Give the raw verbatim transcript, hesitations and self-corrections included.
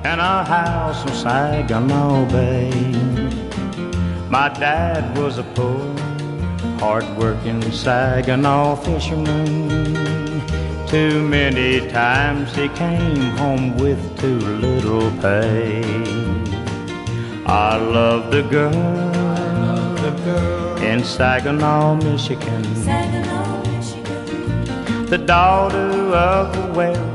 and a house in Saginaw Bay. My dad was a poor, hard-working Saginaw fisherman. Too many times he came home with too little pay. I love the girl, the girl in Saginaw, Michigan, Saginaw, Michigan, the daughter of the well